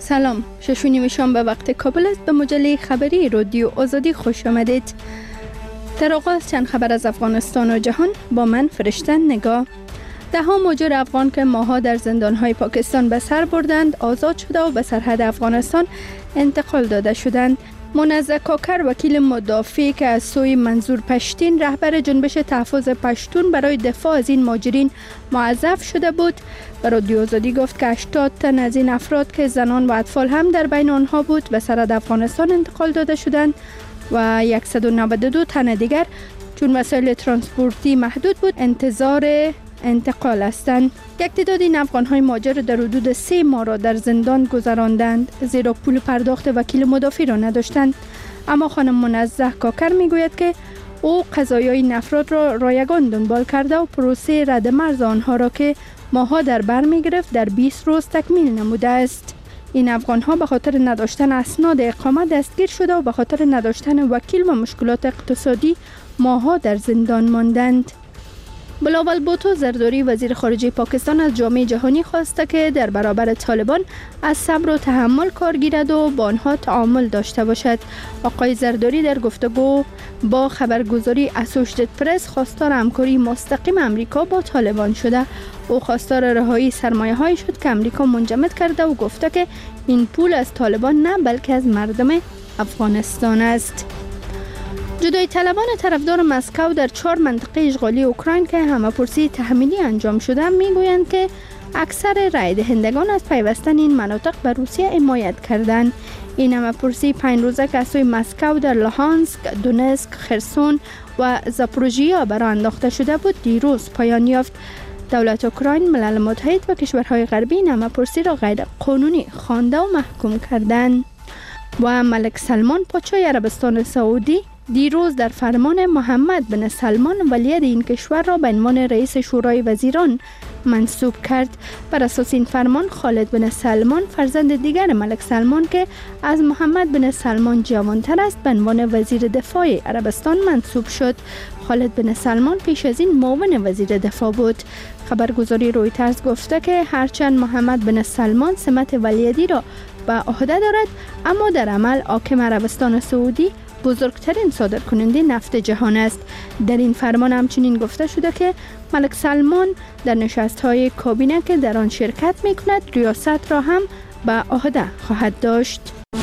سلام، 6:30 شنبه وقت کابل است. به مجله خبری رادیو آزادی خوش آمدید. در آغاز چند خبر از افغانستان و جهان با من فرشته نگاه. ده ها مهاجر افغان که ماها در زندانهای پاکستان به سر بردند آزاد شده و به سرحد افغانستان انتقال داده شدند. منزه کاکر وکیل مدافع که از سوی منظور پشتین رهبر جنبش تحفظ پشتون برای دفاع از این مهاجرین موظف شده بود به رادیو آزادی گفت که 80 تن از این افراد که زنان و اطفال هم در بین آنها بود به سرحد افغانستان انتقال داده شدند و 192 تن دیگر چون وسایل ترانسپورتی محدود بود انتظار انتقال هستند. یک تعداد این افغان‌های مهاجر در حدود 3 ماه را در زندان گذراندند زیرا پول پرداخت وکیل مدافع را نداشتند. اما خانم منزه کاکر میگوید که او قضایای این افراد را رایگان دنبال کرده و پروسه رد مرز آنها را که ماها در بر می‌گرفت در 20 روز تکمیل نموده است. این افغان‌ها به خاطر نداشتن اسناد اقامت دستگیر شده و به خاطر نداشتن وکیل و مشکلات اقتصادی ماها در زندان ماندند. بلاول بوتو زرداری وزیر خارجه پاکستان از جامعه جهانی خواسته که در برابر طالبان از صبر و تحمل کار گیرد و با آنها تعامل داشته باشد. آقای زرداری در گفتگو با خبرگزاری اسوشیتد پرس خواستار همکاری مستقیم امریکا با طالبان شده. او خواستار رهایی سرمایه‌هایی شد که امریکا منجمد کرده و گفته که این پول از طالبان نه بلکه از مردم افغانستان است. جدای طلبان طرفدار مسکو در 4 منطقه اشغالی اوکراین که همه‌پرسی تحمیلی انجام شده میگویند که اکثر رای دهندگان از پیوستن این مناطق به روسیه حمایت کردند. این همه‌پرسی 5 روزه که از سوی مسکو در لوهانسک، دونتسک، خرسون و زاپوروژیا برآ انداخته شده بود دیروز پایان یافت. دولت اوکراین، ملل متحد و کشورهای غربی این همه‌پرسی را غیر قانونی خوانده و محکوم کردند. و ملک سلمان پادشاه عربستان سعودی دیروز در فرمان محمد بن سلمان ولیعهد این کشور را به عنوان رئیس شورای وزیران منصوب کرد. بر اساس این فرمان خالد بن سلمان فرزند دیگر ملک سلمان که از محمد بن سلمان جوانتر است به عنوان وزیر دفاع عربستان منصوب شد. خالد بن سلمان پیش از این معاون وزیر دفاع بود. خبرگزاری رویترز گفته که هرچند محمد بن سلمان سمت ولیعهدی را به عهده دارد اما در عمل حاکم عربستان سعودی بزرگترین صادرکننده نفت جهان است. در این فرمان همچنین گفته شده که ملک سلمان در نشست‌های کابینه که در آن شرکت می‌کند ریاست را هم به عهده خواهد داشت.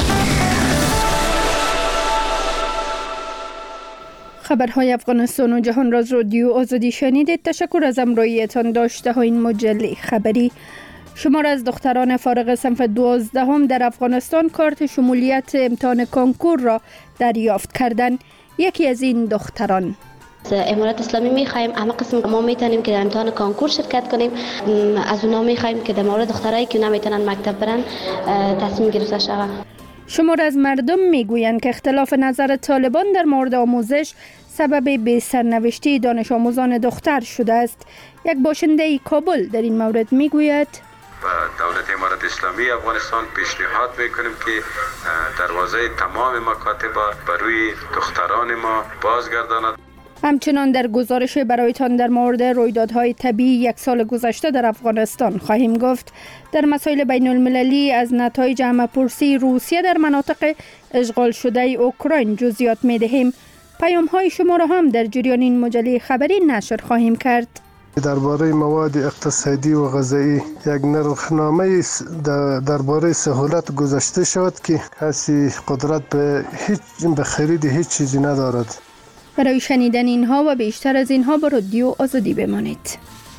خبرهای افغانستان و جهان را از رادیو آزادی شنیدید. تشکر از همراهیتان. داشته ها این مجله خبری. شمار از دختران فارغ صنف 12 در افغانستان کارت شمولیت امتحان کنکور را دریافت کردند. یکی از این دختران: امارات اسلامی می‌خوایم همه قسم ما میتونیم که در امتحان کنکور شرکت کنیم. از اونا می‌خوایم که در مورد دخترایی که نمیتونن مکتب برن تصمیم گرفته شود. شمار از مردم میگویند که اختلاف نظر طالبان در مورد آموزش سبب به سرنوشتی دانش آموزان دختر شده است. یک باشنده کابل در این مورد میگوید: دولت امارات اسلامی افغانستان پیشنهاد میکنیم که دروازه تمام مکاتب بر روی دختران ما بازگرداند. همچنان در گزارش برایتان در مورد رویدادهای طبیعی 1 سال گذشته در افغانستان خواهیم گفت. در مسائل بین المللی از نتایج همه‌پرسی روسیه در مناطق اشغال شده اوکراین جزئیات میدهیم. پیام‌های شما را هم در جریان این مجله خبری نشر خواهیم کرد. درباره مواد اقتصادی و غذایی یک نرخنامه درباره سهولت گذاشته شد که کسی قدرت به خرید هیچ چیزی ندارد. برای شنیدن اینها و بیشتر از اینها با رادیو آزادی بمانید.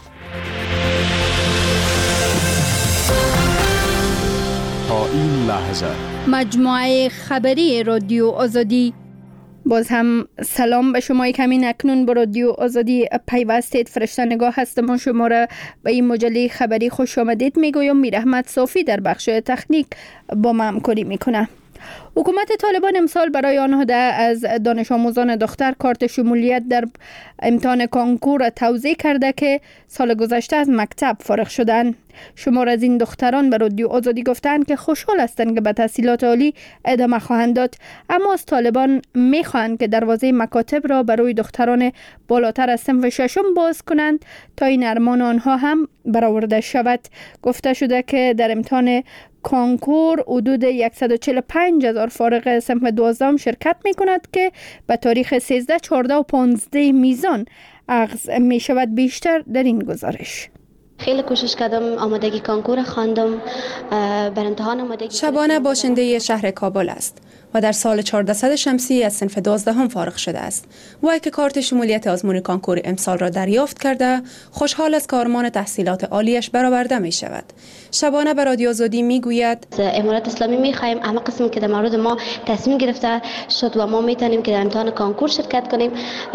تا این لحظه مجموعه خبری رادیو آزادی. باز هم سلام به شما که همین اکنون با رادیو آزادی پیوستید. فرشته نگاه هستم و شما را به این مجله خبری خوش آمدید میگویم. میرحمت صافی در بخش تکنیک با ما همکاری میکنه. حکومت طالبان امسال برای آنها از دانش آموزان دختر کارت شمولیت در امتحان کنکور توضیح کرده که سال گذشته از مکتب فارغ شدند. شمار از این دختران به رادیو آزادی گفتند که خوشحال هستند که به تحصیلات عالی ادامه خواهند داد، اما از طالبان میخواهند که دروازه مکاتب را برای دختران بالاتر از صنف ششم باز کنند تا این ارمان آنها هم برآورده شود. گفته شده که در امتحان کنکور حدود 145,000 فارغ صنف 12 شرکت می کند که به تاریخ 13، 14 و 15 میزان اخذ می شود. بیشتر در این گزارش. خیلی کوشش کردم، آمادگی کنکور خواندم، بر امتحان آمادگی. شبانه باشنده شهر کابل است و در سال 1400 شمسی از صنف 12 فارغ شده است. وی که کارت شمولیت آزمون کنکور امسال را دریافت کرده، خوشحال از کارمان تحصیلات عالیش برآورده می شود. شبانه به رادیو آزادی می گوید امارت اسلامی می خواهیم همه قسم که در مورد ما تصمیم گرفته شد و ما می توانیم که در امتحان کنکور شرکت کنیم،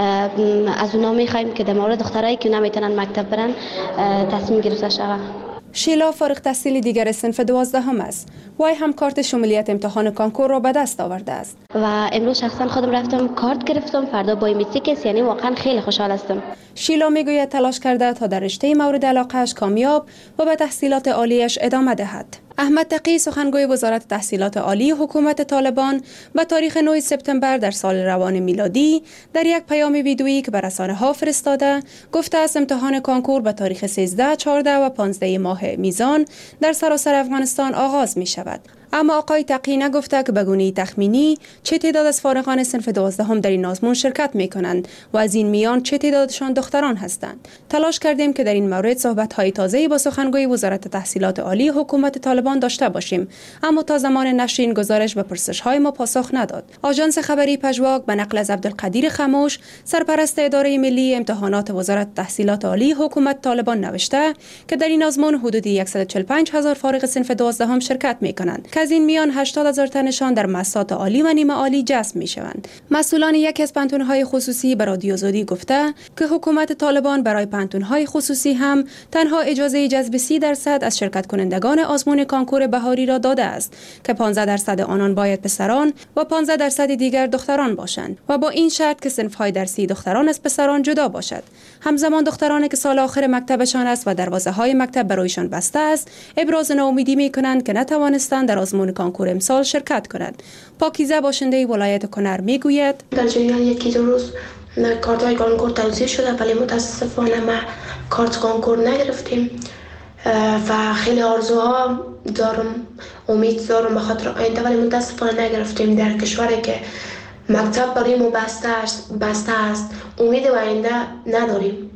از اونا می خواهیم که در مورد دخترایی که نمیتونن مکتب برن تصمیم گرفته شود. شیلا فارغ التحصیل دیگر صنف 12 است. وی هم کارت شمولیت امتحان کنکور را به دست آورده است و امروز شخصا خودم رفتم کارت گرفتم، فردا بایومتریک، یعنی واقعا خیلی خوشحال هستم. شیلا میگوید تلاش کرده تا در رشته مورد علاقه‌اش کامیاب و به تحصیلات عالیش ادامه دهد. احمد تقی سخنگوی وزارت تحصیلات عالی حکومت طالبان به تاریخ 9 سپتامبر در سال روان میلادی در یک پیام ویدیویی که به رسانه‌ها فرستاده گفته است امتحان کنکور به تاریخ 13، 14 و 15 ماه میزان در سراسر افغانستان آغاز می شود. اما آقای تقی نگفته که به گونه تخمینی چه تعداد از فارغان صنف 12 در این آزمون شرکت می کنند و از این میان چه تعدادشان دختران هستند. تلاش کردیم که در این مورد صحبت‌های تازه‌ای با سخنگوی وزارت تحصیلات عالی حکومت طالبان داشته باشیم، اما تا زمان نشر این گزارش به پرسش‌های ما پاسخ نداد. آژانس خبری پژواک به نقل از عبدالقدیر خموش، سرپرست اداره ملی امتحانات وزارت تحصیلات عالی حکومت طالبان نوشته که در این آزمون حدود 145,000 فارغ صنف 12 شرکت می کنند که از این میان 80,000 تنشان در مؤسسات عالی و نیمه عالی جذب می شوند. مسئولان یکی از پانتون‌های خصوصی به رادیو آزادی گفته که حکومت طالبان برای پانتون‌های خصوصی هم تنها اجازه جذب 30% از شرکت کنندگان آزمون کنکور بهاری را داده است که 15% آنان باید پسران و 15% دیگر دختران باشند و با این شرط که صنف‌های درسی دختران از پسران جدا باشد. همزمان دخترانی که سال آخر مکتبشان است و دروازه‌های مکتب برایشان بسته است، ابراز ناامیدی می‌کنند که نتوانستند در آزمون کنکور امسال شرکت کنند. پاکیزه باشنده ولایت کنر میگوید در جریان یکی دو روز کارت‌های کنکور توزیع شده، ولی متاسفانه ما کارت کنکور نگرفتیم و خیلی آرزوها دارم، امید دارم به خاطر آینده، ولی متاسفانه نگرفتیم. در کشوری که مکتب برای ما بسته است امید به آینده نداریم.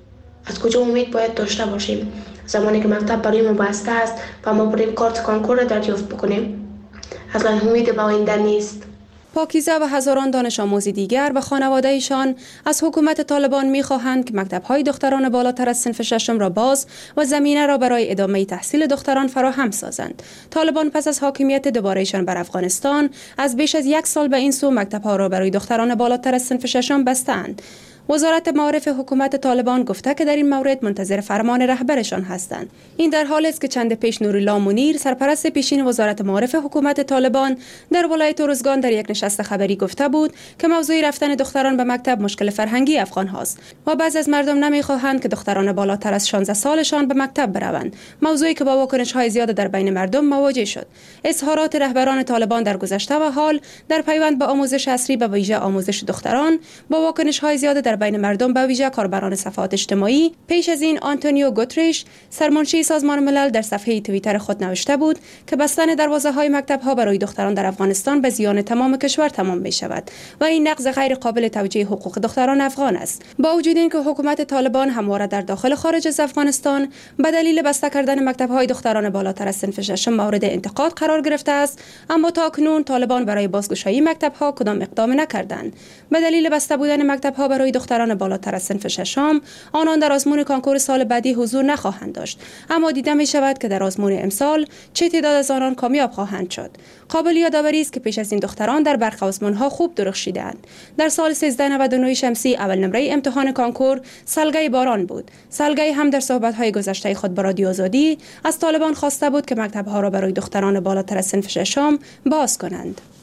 از کجا امید باید داشته باشیم زمانی که مکتب برای ما بسته است و ما بریم کارت کنکور را دریافت بکنیم؟ اصلا امید به آینده نیست. پاکیزه و هزاران دانش آموز دیگر و خانواده‌ایشان از حکومت طالبان می‌خواهند که مکتب‌های دختران بالاتر از صنف ششم را باز و زمینه را برای ادامه تحصیل دختران فراهم سازند. طالبان پس از حاکمیت دوباره‌شان بر افغانستان از بیش از 1 سال به این سو مکتب‌ها را برای دختران بالاتر از صنف ششم بستند. وزارت معارف حکومت طالبان گفته که در این مورد منتظر فرمان رهبرشان هستند. این در حالی است که چند پیش نورالله منیر، سرپرست پیشین وزارت معارف حکومت طالبان، در ولایت ارزگان در یک نشست خبری گفته بود که موضوع رفتن دختران به مکتب مشکل فرهنگی افغان هاست و بعضی از مردم نمیخواهند که دختران بالاتر از 16 سالشان به مکتب بروند، موضوعی که با واکنش‌های زیاد در بین مردم مواجه شد. اظهارات رهبران طالبان در گذشته و حال در پیوند به آموزش عصری به ویژه آموزش دختران با واکنش‌های زیاد در بین مردم به ویژه کاربران صفحات اجتماعی. پیش از این آنتونیو گوتریش، سرمنشی سازمان ملل، در صفحه توییتر خود نوشته بود که بستن دروازه‌های مکتب‌ها برای دختران در افغانستان به زیان تمام کشور تمام می‌شود و این نقض غیر قابل توجیه حقوق دختران افغان است. با وجود اینکه حکومت طالبان همواره در داخل و خارج از افغانستان به دلیل بسته کردن مکتب‌های دختران بالاتر از صنف ششم مورد انتقاد قرار گرفته است، اما تاکنون طالبان برای بازگشایی مکتب‌ها کدام اقدام نکردند. به دلیل بسته بودن مکتب‌ها برای دختران بالاتر از صنف ششم، آنان در آزمون کنکور سال بعدی حضور نخواهند داشت، اما دیده می شود که در آزمون امسال چه تعداد از آنان کامیاب خواهند شد. قابل یادآوری است که پیش از این دختران در برخی آزمون‌ها خوب درخشیدند. در سال 1399 شمسی اول نمره امتحان کنکور سالگه باران بود. سالگه هم در صحبت‌های گذشته خود با رادیو آزادی از طالبان خواسته بود که مکتب‌ها را برای دختران بالاتر از صنف ششم باز کنند.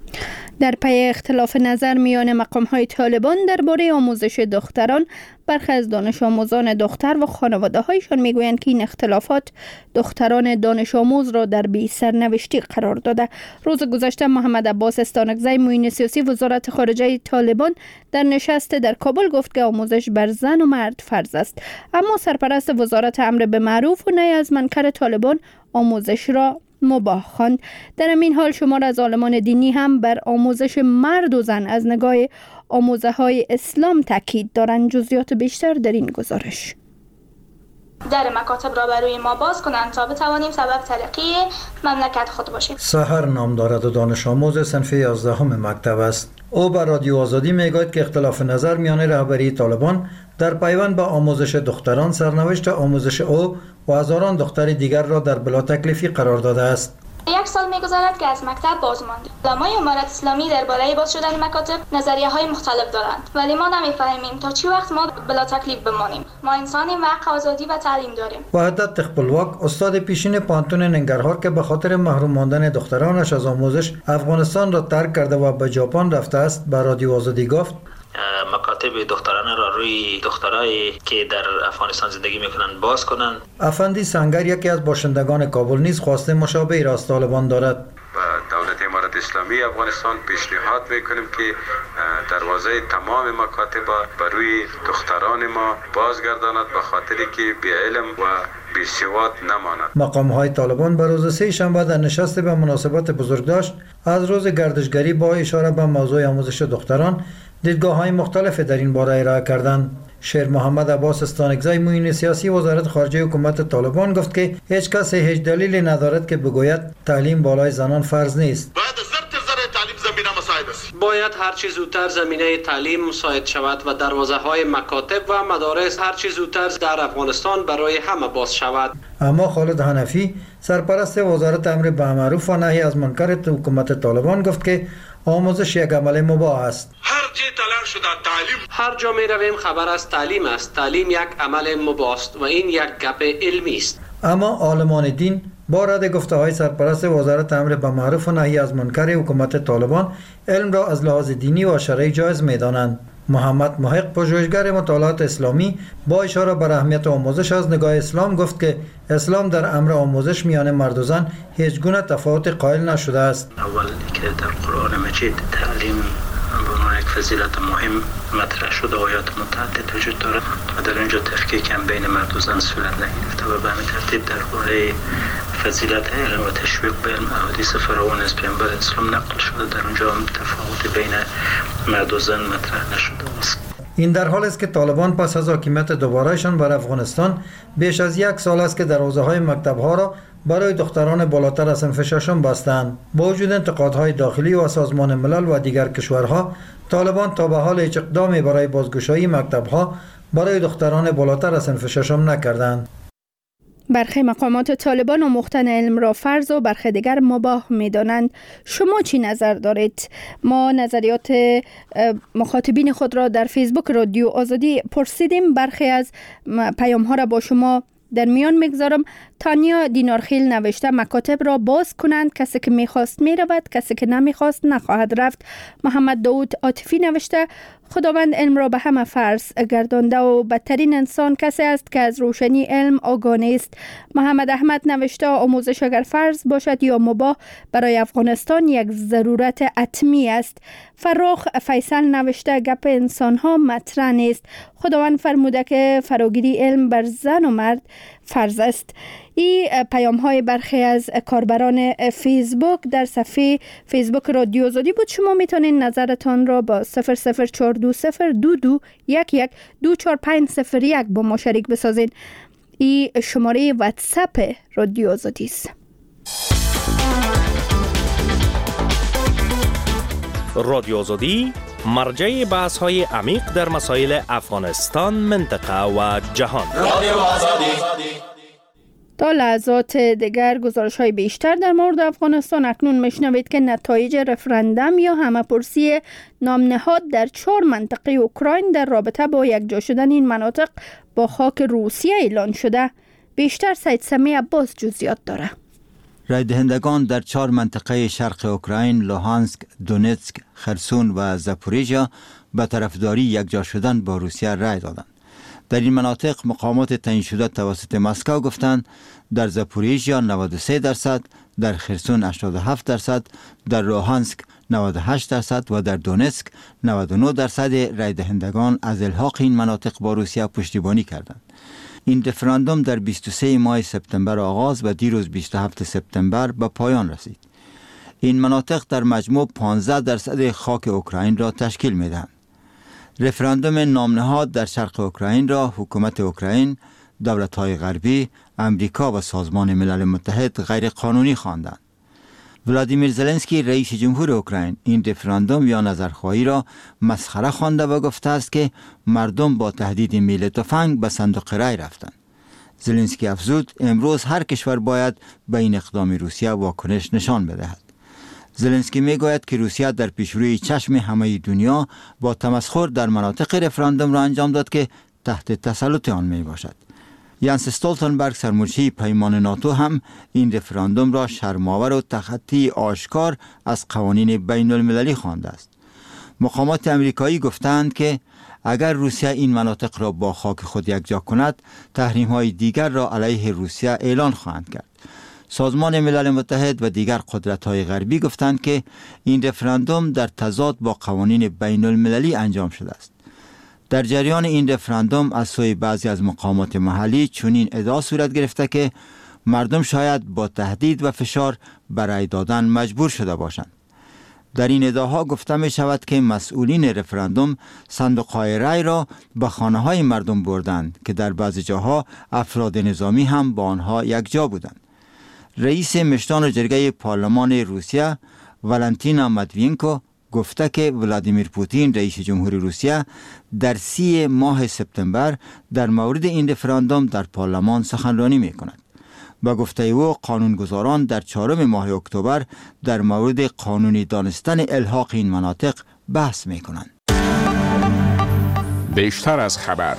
در پی اختلاف نظر میان مقام‌های طالبان درباره آموزش دختران، برخی از دانش آموزان دختر و خانواده‌هایشان میگویند که این اختلافات دختران دانش آموز را در بی سرنوشتی قرار داده. روز گذشته محمد عباس استانکزی معین سیاسی وزارت خارجه طالبان در نشست در کابل گفت که آموزش بر زن و مرد فرض است، اما سرپرست وزارت امر به معروف و نهی از منکر طالبان آموزش را مباح خواند. در این حال شمار از عالمان دینی هم بر آموزش مرد و زن از نگاه آموزه های اسلام تاکید دارند. جزئیات بیشتر در این گزارش. در مکاتب را برای ما باز کنند تا بتوانیم سبب ترقی مملکت خود باشیم. سحر نام دارد و دانش آموز صنف 11 مکتب است. او به رادیو آزادی میگوید که اختلاف نظر میان رهبری طالبان در پیوند به آموزش دختران سرنوشت آموزش او و هزاران دختر دیگر را در بلا تکلیفی قرار داده است. 1 سال می‌گذرد که از مکتب باز مانده. علمای امارت اسلامی درباره باز شدن مکاتب نظریه‌های مختلف دارند، ولی ما نمی‌فهمیم تا چی وقت ما بلا تکلیف بمانیم. ما انسانیم و حق آزادی و تعلیم داریم. وحدت خپلواک استاد پیشین پانتون ننگرهار که به خاطر محروم ماندن دخترانش از آموزش افغانستان را ترک کرده و به ژاپن رفته است، به رادیو آزادی گفت مکاتب دخترانه را روی دخترایی که در افغانستان زندگی میکنند باز کنند. افندی سنگر یکی از باشندگان کابل نیز خواسته مشابهی را از طالبان دارد. و دولت امارت اسلامی افغانستان پیشنهاد میکنیم که دروازه تمام مکاتب بر روی دختران ما بازگرداند به خاطری که بی علم و بی سواد نماند. مقام‌های طالبان به روز سه شنبه در نشست به مناسبت بزرگداشت از روز گردشگری با اشاره به موضوع آموزش دختران دیدگاه‌های مختلف در این باره ارائه کردند. شیر محمد عباس استانکزی معین سیاسی وزارت خارجه حکومت طالبان گفت که هیچ کس هیچ دلیلی ندارد که بگوید تعلیم بالای زنان فرض نیست. باید هر چه زودتر زمینه تعلیم مساعد شود و دروازه‌های مکاتب و مدارس هر چه زودتر در افغانستان برای همه باز شود. اما خالد حنفی سرپرست وزارت امر به معروف و نهی از منکر حکومت طالبان گفت که آموزش یک عمل مباح است. هر جا می رویم خبر از تعلیم است. تعلیم یک عمل مباح است و این یک گپ علمی است. اما عالمان دین با رد گفته‌های سرپرست وزارت امر به معروف و نهی از منکر حکومت طالبان علم را از لحاظ دینی و شرعی جایز می‌دانند. محمد محق پژوهشگر مطالعات اسلامی با اشاره بر اهمیت آموزش از نگاه اسلام گفت که اسلام در امر آموزش میان مرد و زن هیچ گونه تفاوت قائل نشده است. اول که در قرآن مجید تعلیم به عنوان یک فضیلت مهم مطرح شده، آیات متعدد وجود دارد و در اینجا تفکیک هم بین مرد و زن صورت نگرفته و به همین ترتیب درباره فضیلت علم و تشویق به علم احادیث فراوان از پیامبر اسلام نقل شده، در اونجا هم تفاوت بین مرد و زن مطرح نشده است. این در حال است که طالبان پس از حاکمیت دوبارهشان بر افغانستان بیش از 1 سال است که دروازه‌های مکتب‌ها را برای دختران بالاتر از صنف 6 بستند. با وجود انتقادهای داخلی و سازمان ملل و دیگر کشورها، طالبان تا به حال هیچ اقدامی برای بازگشایی مکتب‌ها برای دختران بالاتر از صنف 6 نکردند. برخی مقامات طالبان آموختن علم را فرض و برخی دیگر مباح می‌دانند. شما چی نظر دارید؟ ما نظریات مخاطبین خود را در فیسبوک رادیو آزادی پرسیدیم. برخی از پیام‌ها را با شما در میان میگذارم. تانیا دینارخیل نوشته مکاتب را باز کنند، کسی که میخواست میرود، کسی که نمیخواست نخواهد رفت. محمد داود عاطفی نوشته خداوند علم را به همه فرض گردانده و بدترین انسان کسی است که از روشنی علم آگاه نیست. محمد احمد نوشته آموزش اگر فرض باشد یا مباح برای افغانستان یک ضرورت حتمی است. فراخ فیصل نوشته گپ انسان ها مطرح نیست. خداوند فرموده که فراگیری علم بر زن و مرد فرض است. این پیام های برخی از کاربران فیسبوک در صفحه فیسبوک رادیو آزادی بود. شما میتونین نظرتان را با 0042022112450 با ما شریک بسازین. این شماره واتساپ رادیو آزادی است. رادیو آزادی مرجع بحث های عمیق در مسائل افغانستان، منطقه و جهان. رادیو آزادی. تا لحظات دیگر گزارش های بیشتر در مورد افغانستان. اکنون میشنوید که نتایج رفراندوم یا همه‌پرسی نام نهاد در 4 منطقه اوکراین در رابطه با یکجا شدن این مناطق با خاک روسیه اعلان شده. بیشتر سید سمی عباس جزئیات داره. رای دهندگان در 4 منطقه شرق اوکراین، لوهانسک، دونتسک، خرسون و زاپوریژیا به طرفداری یکجا شدن با روسیه رای دادند. در این مناطق مقامات تعیین شده توسط مسکو گفتند در زاپوریژیا 93%، در خرسون 87%، در لوهانسک 98% و در دونتسک 99% رای دهندگان از الحاق این مناطق با روسیه پشتیبانی کردند. این رفراندوم در 23 ماه سپتامبر آغاز و دیروز 27 سپتامبر به پایان رسید. این مناطق در مجموع 15% خاک اوکراین را تشکیل می‌دهند. رفراندوم نامنهاد در شرق اوکراین را حکومت اوکراین، دولت‌های غربی، امریکا و سازمان ملل متحد غیر قانونی خواندند. ولادیمیر زلنسکی رئیس جمهور اوکراین این رفراندوم یا نظرخواهی را مسخره خوانده و گفته است که مردم با تهدید میل تفنگ به صندوق رای رفتند. زلنسکی افزود امروز هر کشور باید به این اقدام روسیه واکنش نشان بدهد. زلنسکی میگوید که روسیه در پیشروی چشم همه دنیا با تمسخر در مناطق رفراندوم را انجام داد که تحت تسلط آن می باشد. یانس استولتنبرگ سرمرشی پیمان ناتو هم این رفراندوم را شرم‌آور و تخطی آشکار از قوانین بین المللی خوانده است. مقامات امریکایی گفتند که اگر روسیه این مناطق را با خاک خود یکجا کند، تحریم‌های دیگر را علیه روسیه اعلان خواهند کرد. سازمان ملل متحد و دیگر قدرت‌های غربی گفتند که این رفراندوم در تضاد با قوانین بین المللی انجام شده است. در جریان این رفراندوم از سوی بعضی از مقامات محلی چنین ادعا صورت گرفته که مردم شاید با تهدید و فشار برای دادن مجبور شده باشند. در این ادعاها گفته می شود که مسئولین رفراندوم صندوق‌های رای را به خانه‌های مردم بردند که در بعضی جاها افراد نظامی هم با آنها یکجا بودند. رئیس مشتان جرگه پارلمان روسیه والنتینا مدوینکو گفته که ولادیمیر پوتین رئیس جمهور روسیه در 30 ماه سپتامبر در مورد این رفراندوم در پارلمان سخنرانی می کند. با گفته او قانونگذاران در 4 ماه اکتبر در مورد قانونی دانستن الحاق این مناطق بحث می کنند. بیشتر از خبر.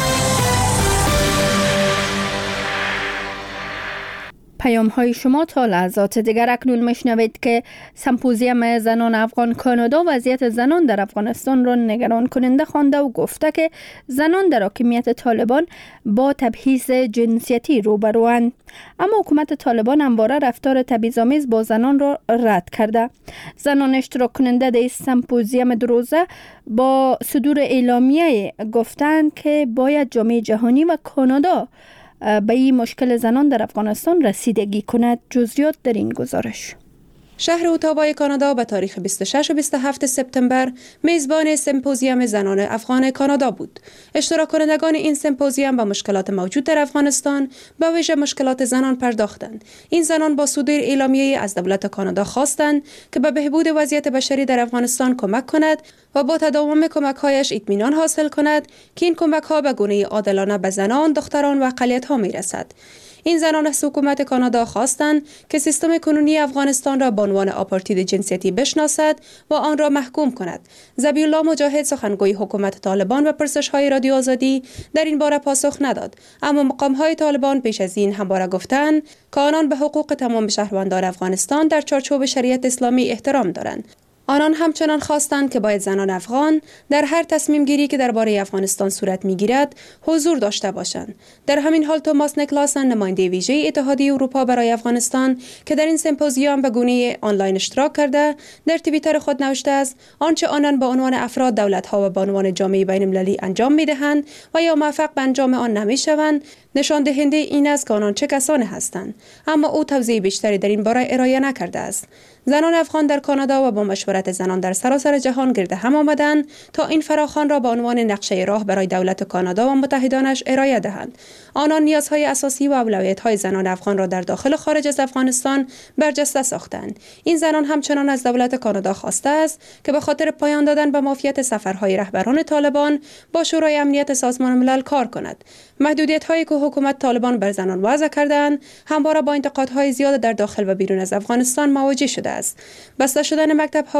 پیام های شما تا لحظات دیگر. اکنون میشنوید که سمپوزیوم زنان افغان کانادا وضعیت زنان در افغانستان را نگران کننده خوانده و گفته که زنان در حاکمیت طالبان با تبعیض جنسیتی روبروند، اما حکومت طالبان همواره رفتار تبعیض‌آمیز با زنان را رد کرده. زنان اشتراک کننده در سمپوزیوم دروزه با صدور اعلامیه گفتند که باید جامعه جهانی و کانادا به این مشکل زنان در افغانستان رسیدگی کند. جزئیات در این گزارش. شهر اوتاوای کانادا به تاریخ 26 و 27 سپتامبر میزبان سمپوزیوم زنان افغان کانادا بود. اشتراک کنندگان این سمپوزیوم به مشکلات موجود در افغانستان، به ویژه مشکلات زنان پرداختند. این زنان با صدور اعلامیه از دولت کانادا خواستند که به بهبود وضعیت بشری در افغانستان کمک کند و با تداوم کمک‌هایش اطمینان حاصل کند که این کمک‌ها به گونه عادلانه به زنان، دختران و اقلیت‌ها می‌رسد. این زنان از حکومت کانادا خواستند که سیستم کنونی افغانستان را به عنوان آپارتید جنسیتی بشناسد و آن را محکوم کند. ذبیح الله مجاهد سخنگوی حکومت طالبان و پرسش‌های رادیو آزادی در این باره پاسخ نداد، اما مقام‌های طالبان پیش از این همواره گفتند که آنان به حقوق تمام شهروندان افغانستان در چارچوب شریعت اسلامی احترام دارند. آنان همچنان خواستند که باید زنان افغان در هر تصمیم گیری که درباره افغانستان صورت میگیرد حضور داشته باشند. در همین حال توماس نیکلاسن نماینده ویژه اتحادیه اروپا برای افغانستان که در این سمپوزیوم به گونه آنلاین اشتراک کرده، در توییتر خود نوشته است آنچه آنان به عنوان افراد، دولت‌ها و به عنوان جامعه بین‌المللی انجام می‌دهند و یا موفق به انجام آن نمی‌شوند، نشان دهنده این است که آنان چه کسانی هستند، اما او توضیح بیشتری در این باره ارائه نکرده است. زنان افغان در کانادا و با مشورت زنان در سراسر جهان گرد هم آمدند تا این فراخوان را به عنوان نقشه راه برای دولت کانادا و متحدانش ارائه دهند. آنان نیازهای اساسی و اولویت‌های زنان افغان را در داخل و خارج از افغانستان برجسته ساختند. این زنان همچنان از دولت کانادا خواسته است که به خاطر پایان دادن به مافیت سفرهای رهبران طالبان با شورای امنیت سازمان ملل کار کند. محدودیت‌هایی که حکومت طالبان بر زنان وضع کردند همواره با انتقادهای زیاد در داخل و بیرون از افغانستان مواجه شده است. بسته شدن مکتب‌ها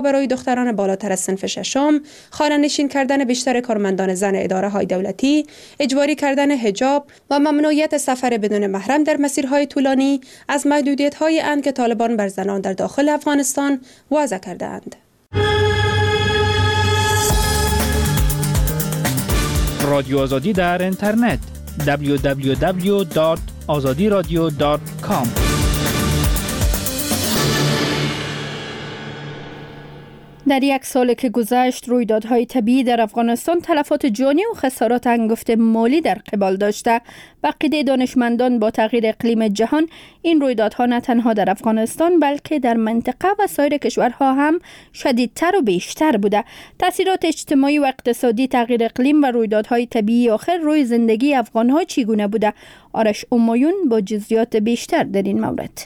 ها برای دختران بالاتر از صنف ششم، خانه‌نشین کردن بیشتر کارمندان زن اداره‌های دولتی، اجباری کردن حجاب و ممنوعیت سفر بدون محرم در مسیرهای طولانی از محدودیت‌های اند که طالبان بر زنان در داخل افغانستان وضع کرده‌اند. رادیو آزادی در اینترنت www.azadiradio.com. در یک سال که گذشت رویدادهای طبیعی در افغانستان تلفات جانی و خسارات هنگفت مالی در قبال داشته. به عقیده دانشمندان با تغییر اقلیم جهان این رویدادها نه تنها در افغانستان بلکه در منطقه و سایر کشورها هم شدیدتر و بیشتر بوده. تاثیرات اجتماعی و اقتصادی تغییر اقلیم و رویدادهای طبیعی آخر روی زندگی افغانها چگونه بوده؟ آرش امایون با جزئیات بیشتر در این مورد.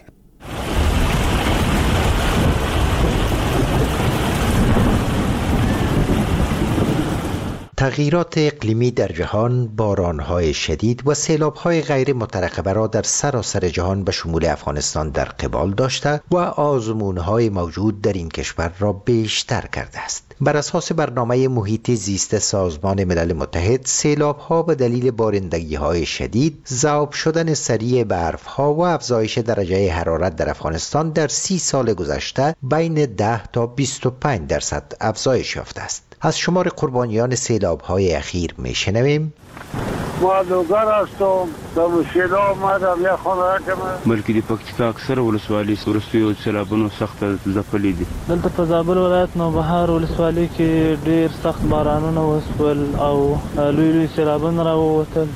تغییرات اقلیمی در جهان، بارانهای شدید و سیلابهای غیر مترقبه را در سراسر جهان به شمول افغانستان در قبال داشته و آزمونهای موجود در این کشور را بیشتر کرده است. بر اساس برنامه محیط زیست سازمان ملل متحد، سیلابها به دلیل بارندگی‌های شدید، ذوب شدن سریع برف‌ها و افزایش درجه حرارت در افغانستان در 30 سال گذشته بین 10 تا 25% افزایش یافته است. از شمار قربانیان سیلاب‌های اخیر میشنویم. ما دوگر هستم، در سیلاب مادم یا خانه بلکې د پکتیکا اکثر ولسوالۍ وروستیو سیلابونو سخت ځپلې دي. دلته په زابل ولایت نوبهار ولسوالۍ کې ډېر سخت بارانونه وشول او لوی سیلابونه راووتل.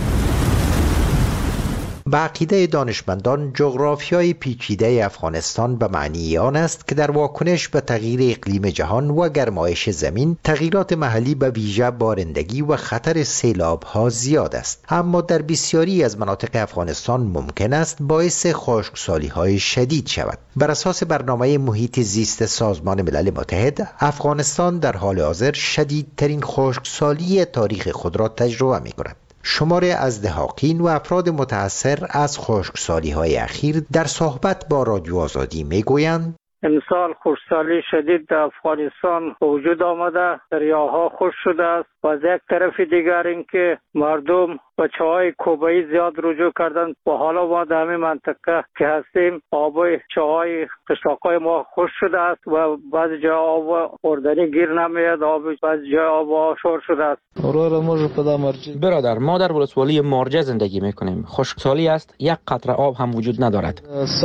به عقیده دانشمندان جغرافیای پیچیده افغانستان به معنی آن است که در واکنش به تغییر اقلیم جهان و گرمایش زمین تغییرات محلی به ویژه بارندگی و خطر سیلاب‌ها زیاد است، اما در بسیاری از مناطق افغانستان ممکن است باعث خشکسالی‌های شدید شود. بر اساس برنامه محیط زیست سازمان ملل متحد، افغانستان در حال حاضر شدیدترین خشکسالی تاریخ خود را تجربه می‌کند. شماری از دهاقین و افراد متأثر از خشکسالی‌های اخیر در صحبت با رادیو آزادی میگویند امسال خشکسالی شدید در افغانستان وجود آمده، دریاها خشک شده است و از یک طرف دیگر اینکه مردم بچه‌های کوبه‌ای زیاد رجوع کردند و حالا ما در همین منطقه که هستیم آب چاهای قشلاق‌های ما خشک شده است و بعضی جا آب خوردنی گیر نمیاد، بعضی جا آب آشور شده است. برادر، ما در ولسوالی مارجه زندگی میکنیم. خشکسالی است، یک قطره آب هم وجود ندارد.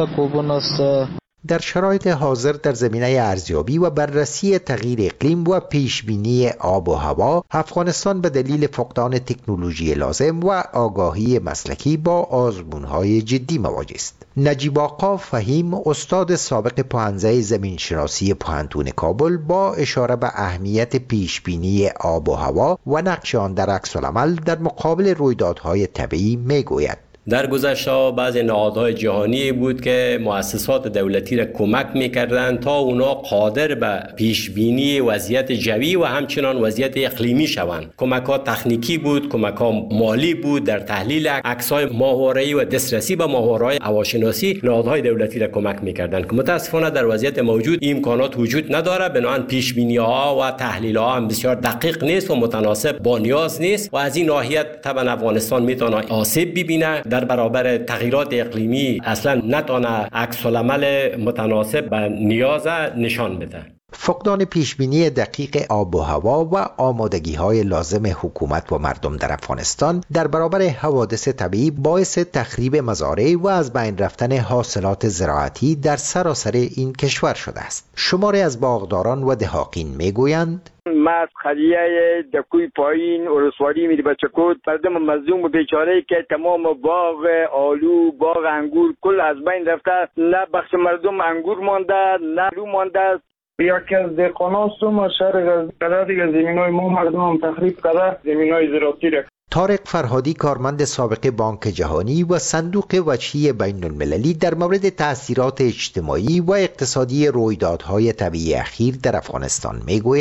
در شرایط حاضر در زمینه ارزیابی و بررسی تغییر اقلیم و پیشبینی آب و هوا، افغانستان به دلیل فقدان تکنولوژی لازم و آگاهی مسلکی با آزمون‌های جدی مواجه است. نجیب آقا فهیم، استاد سابق پوهنځی زمینشناسی پوهنتون کابل، با اشاره به اهمیت پیشبینی آب و هوا و نقش آن در عکس‌العمل در مقابل رویدادهای طبیعی میگوید. در گذشته بعضی نهادهای جهانی بود که مؤسسات دولتی را کمک می‌کردند تا اونا قادر به پیشبینی وضعیت جوی و همچنان وضعیت اقلیمی شوند. کمک‌ها تکنیکی بود، کمک‌ها مالی بود در تحلیل عکس‌های ماهواره‌ای و دسترسی به ماهواره‌های هواشناسی. نهادهای دولتی را کمک می‌کردند که متأسفانه در وضعیت موجود این امکانات وجود نداره، بنابراین پیشبینی‌ها و تحلیل‌ها هم بسیار دقیق نیست و متناسب با نیاز نیست و از این ناحیه طبعا افغانستان میتونه آسیب ببینه در برابر تغییرات اقلیمی، اصلا نتونه عکس‌العمل متناسب به نیاز نشان بده. فقدان پیشبینی دقیق آب و هوا و آمادگی‌های لازم حکومت و مردم در افغانستان در برابر حوادث طبیعی باعث تخریب مزارع و از بین رفتن حاصلات زراعتی در سراسر این کشور شده است. شماری از باغداران و دهاقین میگویند ما خلیه دکوی پایین ولسوالی میری بچکوت مردم مظلوم و بیچاره که تمام باغ آلو، باغ انگور کل از بین رفته، نه بخش مردم انگور مانده نه آلو مانده. یکی از دهقانان سوم شهر قدر دیگه زمینای ما مردم هم تخریب کرده، زمینای زراعتی را. طارق فرهادی، کارمند سابق بانک جهانی و صندوق وجهی بین المللی، در مورد تأثیرات اجتماعی و اقتصادی رویدادهای طبیعی اخیر در افغانستان میگوید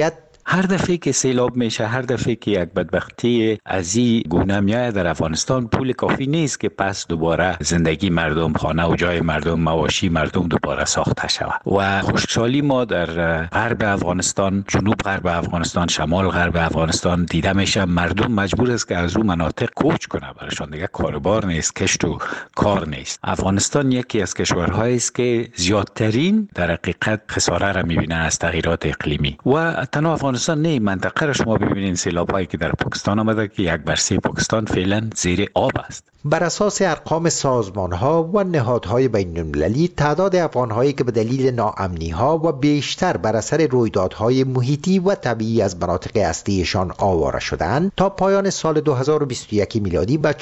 هر دفعه که سیلاب میشه، هر دفعه که یک بدبختی از این گونه میاد در افغانستان، پول کافی نیست که پس دوباره زندگی مردم، خانه و جای مردم، مواشی مردم دوباره ساخته شود. و خشکسالی ما در غرب افغانستان، جنوب غرب افغانستان، شمال غرب افغانستان دیده میشه. مردم مجبور است که از اون مناطق کوچ کنه، برایشان دیگه کاربار نیست، کشت و کار نیست. افغانستان یکی از کشورهایی است که زیادترین در حقیقت خساره را میبینه از تغییرات اقلیمی. و تنها افغانستان نه، منطقه را شما ببینید سیلاب‌هایی که در پاکستان آمده که 1/3 پاکستان فعلا زیر آب است. بر اساس ارقام سازمان‌ها و نهادهای بین‌المللی، تعداد افغان‌هایی که به دلیل ناامنی‌ها و بیشتر بر اثر رویدادهای محیطی و طبیعی از مناطق اصلیشان آواره شدند، تا پایان سال 2021 میلادی به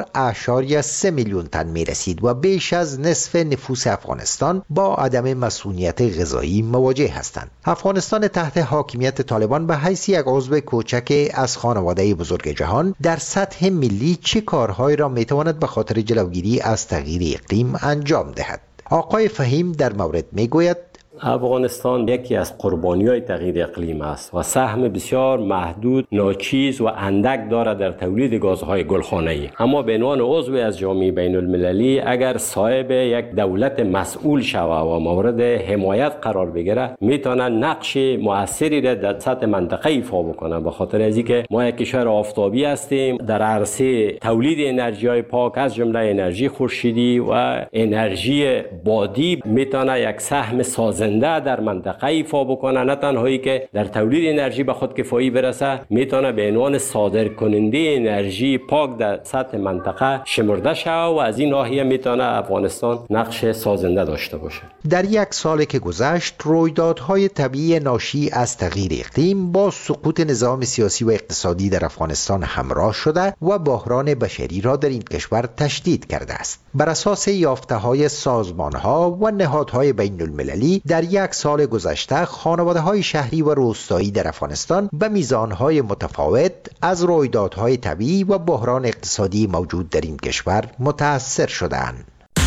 4.3 میلیون تن می‌رسید و بیش از نصف نفوس افغانستان با عدم مسئولیت غذایی مواجه هستند. افغانستان تحت حاکمیت طالبان به حیث یک عضو کوچک از خانواده بزرگ جهان در سطح ملی چه کارهایی را میتواند به خاطر جلوگیری از تغییر اقلیم انجام دهد؟ آقای فهیم در مورد میگوید افغانستان یکی از قربانی‌های تغییر اقلیم است و سهم بسیار محدود، ناچیز و اندک دارد در تولید گازهای گلخانه‌ای. اما به عنوان عضو از جامعه بین‌المللی اگر صاحب یک دولت مسئول شود و مورد حمایت قرار بگیرد، میتواند نقش مؤثری را در سطح منطقه ایفا بکنه، به خاطر از اینکه ما یک کشور آفتابی هستیم. در عرصه تولید انرژی‌های پاک از جمله انرژی خورشیدی و انرژی بادی میتونه یک سهم سازنده در منطقه ایفا بکنه، نه تنهایی که در تولید انرژی به خود کفایی برسه، میتونه به عنوان صادر کننده انرژی پاک در سطح منطقه شمرده شود و از این ناحیه میتونه افغانستان نقش سازنده داشته باشه. در یک سال که گذشت، رویدادهای طبیعی ناشی از تغییر اقلیم با سقوط نظام سیاسی و اقتصادی در افغانستان همراه شده و بحران بشری را در این کشور تشدید کرده است. بر اساس یافته‌های سازمان‌ها و نهادهای بین‌المللی، در یک سال گذشته خانواده‌های شهری و روستایی در افغانستان به میزان‌های متفاوت از رویدادهای طبیعی و بحران اقتصادی موجود در این کشور متأثر شدند.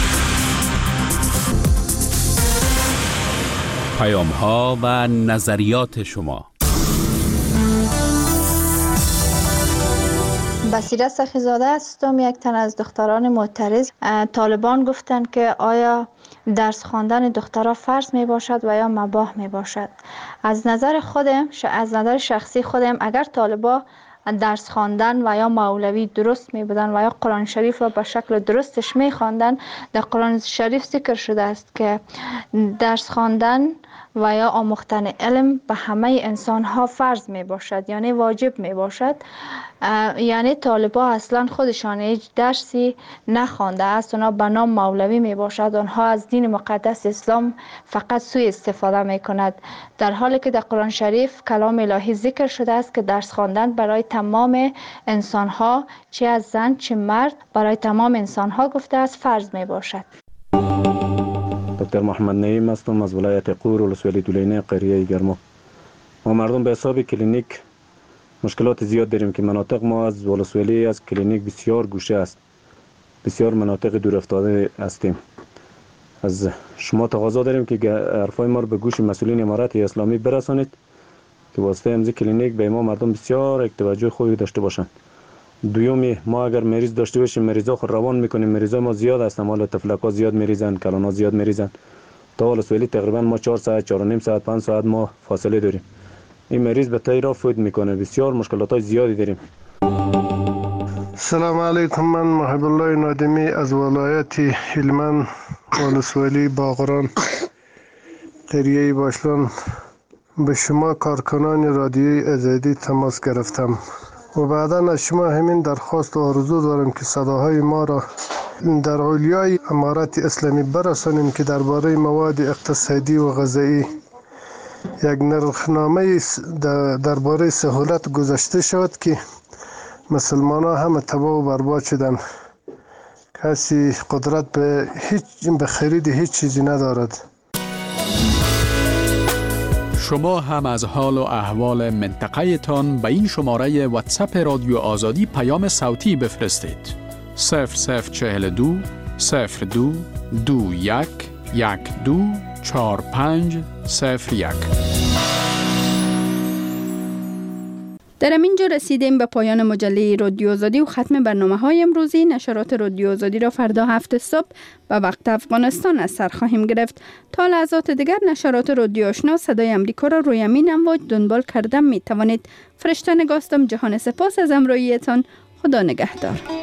پیام‌ها و نظریات شما. بصیره سخیزاده هستم، یک تن از دختران معترض. طالبان گفتند که آیا درس خواندن دخترها فرض می باشد و یا مباح می باشد. از نظر شخصی خودم، اگر طالبا درس خواندن و یا مولوی درست می بودن و یا قرآن شریف را به شکل درستش می خواندن، در قرآن شریف ذکر شده است که درس خواندن و یا آموختن علم به همه انسان ها فرض می باشد، یعنی واجب می باشد. یعنی طالبا اصلا خودشان هیچ درسی نخوانده است، اونا به نام مولوی می باشد، آنها از دین مقدس اسلام فقط سوء استفاده می کند، در حالی که در قرآن شریف کلام الهی ذکر شده است که درس خواندن برای تمام انسان ها، چه از زن چه مرد، برای تمام انسان ها گفته است فرض می باشد. دکتر محمد نعیم هستم از ولایت قور ولسوالی دولینه قریه گرما. ما مردم به حساب کلینیک مشکلات زیاد داریم که مناطق ما از ولسوالی از کلینیک بسیار گوشه است، بسیار مناطق دور افتاده هستیم. از شما تقاضا داریم که حرفای ما رو به گوش مسئولین امارت اسلامی برسانید که واسطه امضای کلینیک به ما مردم بسیار توجه خوبی داشته باشند. دومی، ما اگر مریض داشته باشیم مریضا خود روان میکنیم، مریضا ما زیاد هستن، حالا تفلکا زیاد میریزن، کلانا زیاد میریزن، تا ولسوالی تقریبا ما 4 ساعت 4.5 ساعت 5 ساعت ما فاصله داریم. این مریض به تیرا فوت میکنه، بسیار مشکلات زیادی داریم. سلام علیکم، من محب الله نادمی از ولایت هلمند ولسوالی باغران قریه باشلان به شما کارکنان رادیوی آزادی تماس گرفتم و بعدا از شما همین درخواست و آرزو دارم که صداهای ما را در علیای امارت اسلامی برسانیم که درباره مواد اقتصادی و غذایی یک نرخنامه درباره سهولت گذاشته شد که مسلمان ها همه تباه و برباد شدن، کسی قدرت به خرید هیچ چیزی ندارد. شما هم از حال و احوال منطقه تان به این شماره واتساپ رادیو آزادی پیام صوتی بفرستید. 0042 02 21 12 45 01. در اینجا رسیدیم به پایان مجله رادیو آزادی و ختم برنامه‌های امروزی. نشرات رادیو آزادی را فردا 7 صبح به وقت افغانستان از سر خواهیم گرفت. تا لحظات دیگر نشرات رادیو آشنا صدای امریکا را روی امین امواج دنبال کرده می توانید. فرشته نگاستم. جهان سپاس از همراهیتان. خدا نگهدار.